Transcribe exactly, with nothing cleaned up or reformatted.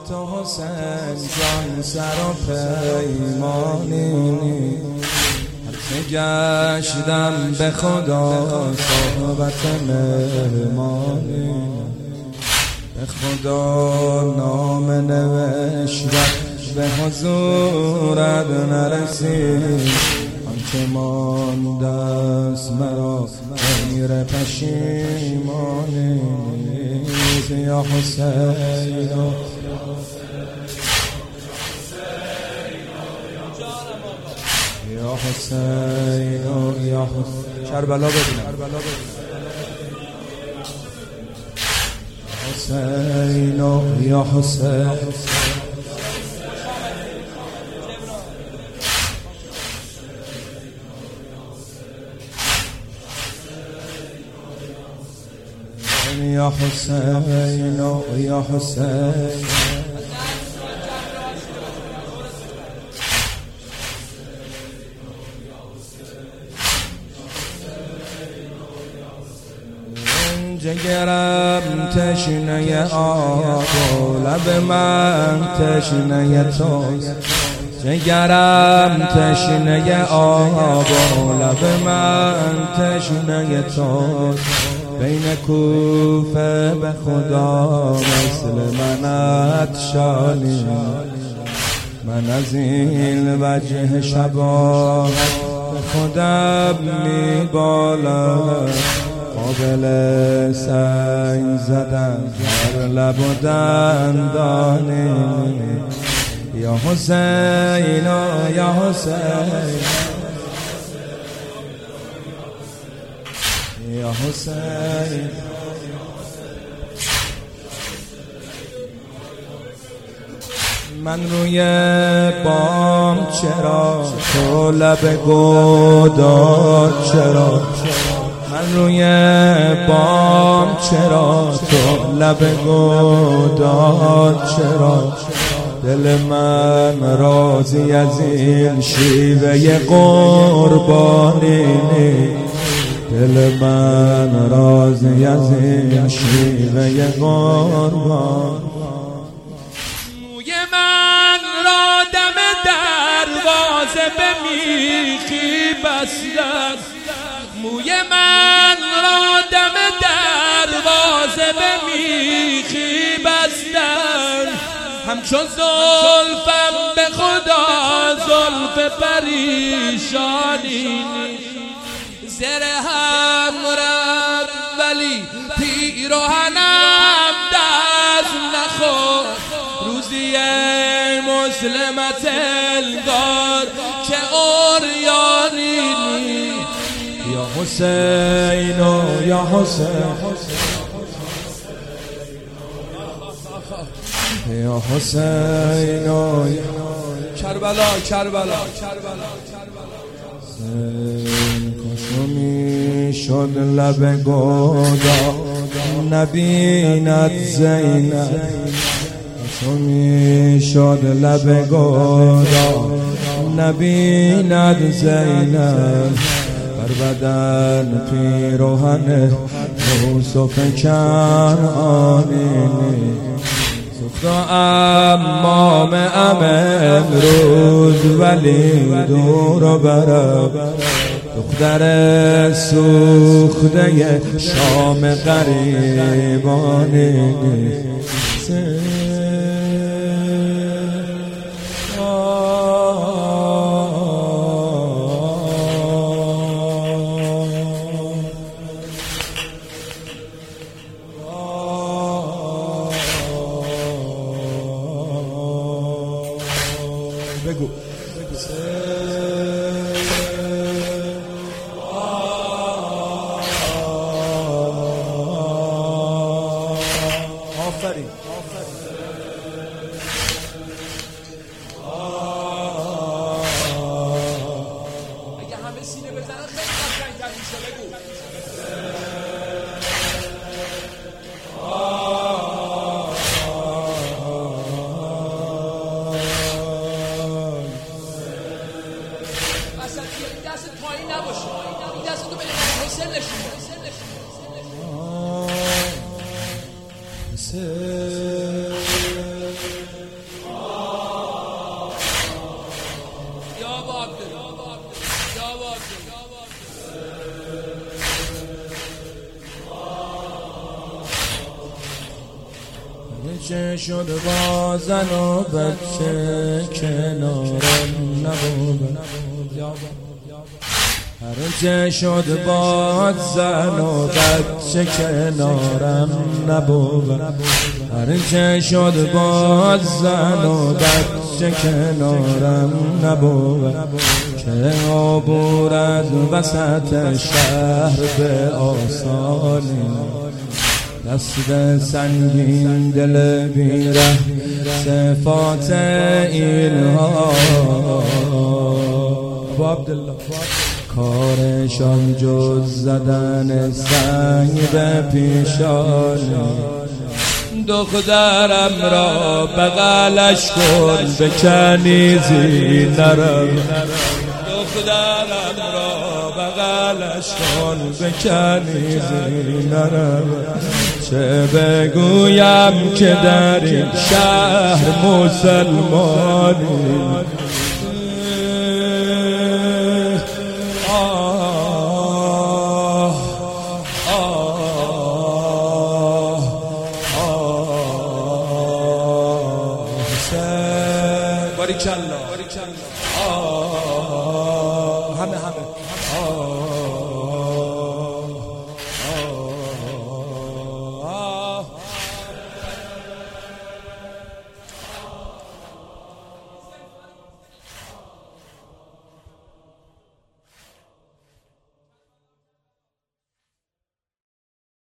تو حسین جان سر و پیمانی، هرچه گشتم به خدا صحبت مهمانی، به خدا نام نوشتم به حضورت نرسید، آنچه مانده است مرا غیر پشیمانی. یا حسین یا حسین یا حسین کربلا ببینم، حسین یا حسین یا حسین یا حسین جگرم تشنه آب و لب من تشنه توست، جگرم تشنه آب و لب من تشنه توست، بین کوفه به خدا مثل من عطشانی، من از این وجه شباهت به خودم میبالم، قابل سنگ زدن هر لب و دندانی. یا حسین یا حسین یا حسین من روی بام چرا تو لب گودار چرا، من روی بام چرا تو لب گودار چرا، دل من راضی از این شیوه قربانی، دل من راضی از این شیوه قربان. موی من را دم دروازه به میخی بستن، موی من را دم دروازه به میخی بستن، همچون زلفم به خدا زلف پریشانی، زره هم رد ولی پیراهنم دست نخورد، روزی مسلمت انگار که عریانی. یا حسین یا حسین یا حسین کربلا کربلا کاشو میشد لب گودا نبیند زینب، کاشو میشد لب گودا نبیند زینب، بر بدن پیراهن یوسف کنعانی، سوختا امام ام امروز ولی دور و برم، دختر سوخته شام غریبانی. بگو آفرین اگه همه سینه بزنن خیلی قشنگ‌تر میشه. بگو دست پایین نباشه، این دست تو به امام حسین نشون بده. چه شد با زن و بچه کنارم نبود، هرچه شد با زن و بچه کنارم نبود، هرچه شد با زن و بچه کنارم نبود، که عبور از وسط شهر به آسانی، دست سنگین دل بیره صفات اینها، ابو عبدالله کارشان جز زدن سنگ به پیشانی، دخترم را بغلش کن بکنیزی نرم، دخترم را بغلش کن بکنیزی نرم، چه بگویم که در این شهر مسلمانی، باریکالله.